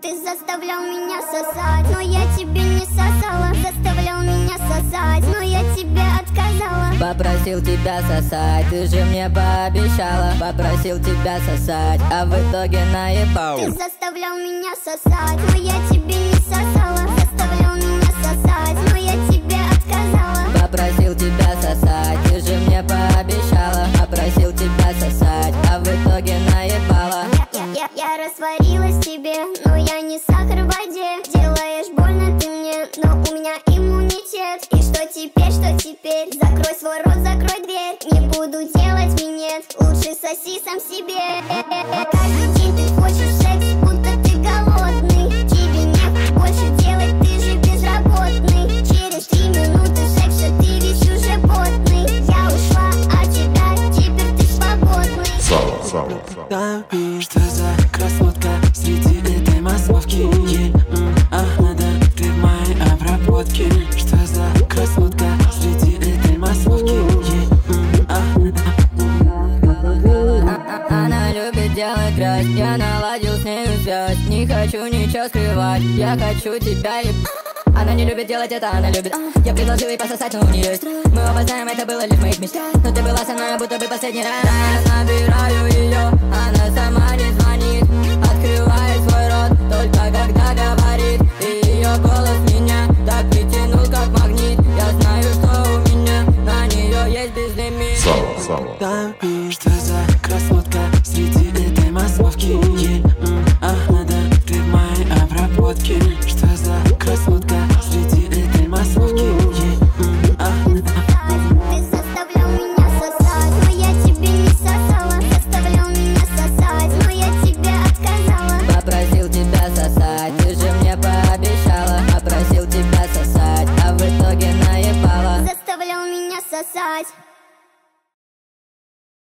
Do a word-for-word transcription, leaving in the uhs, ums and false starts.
Ты заставлял меня сосать, но я тебе не сосала. Заставлял меня сосать, но я тебе отказала. Попросил тебя сосать, ты же мне пообещала. Попросил тебя сосать, а в итоге наебал. Ты заставлял меня сосать, но я тебе не сосала. Заставлял меня сосать, но я тебе отказала. Попросил тебя сосать, ты же мне пообещала. Попросил тебя сосать, а в итоге наебала. Я, я, я растворилась в тебе, но я не сахар в воде. Делаешь больно ты мне, но у меня иммунитет. И что теперь, что теперь? Закрой свой рот, закрой дверь. Не буду делать минет, лучше соси сам себе. Каждый день ты хочешь секс, будто ты голодный. Тебе не больше делать, ты же безработный. Через три минуты секса ты весь уже потный. Я ушла от тебя, теперь ты свободный. Сало, сало, сало. Да, что за красотка среди этой массовки? Е, м, ага, да, ты в моей обработке. Что за красотка среди этой массовки? Е, м, ага, А- а- Она любит делать грязь, я наладил с нею связь. Не хочу ничего скрывать, я хочу тебя ебать. Она не любит делать это, она любит. Я предложил ей пососать, но у нее есть. Мы оба знаем, это было лишь в моих мечтах. Но ты была со мной, будто бы последний раз. Я набираю ее, она сама не звонит. Открывает свой рот, только когда говорит. И ее голос меня так притянул, как магнит. Я знаю, что у меня на нее есть безлимит. Сало, сало. да, что за красотка среди этой массовки? Е, м, ага, да, ты в моей обработке. Что за красотка среди этой массовки? Е, м, ага, Ты заставлял меня сосать, но я тебе не сосала. Заставлял меня сосать, но я тебе отказала. Попросил тебя сосать, ты же мне пообещала. Попросил тебя сосать, а в итоге наебала. Заставлял меня сосать.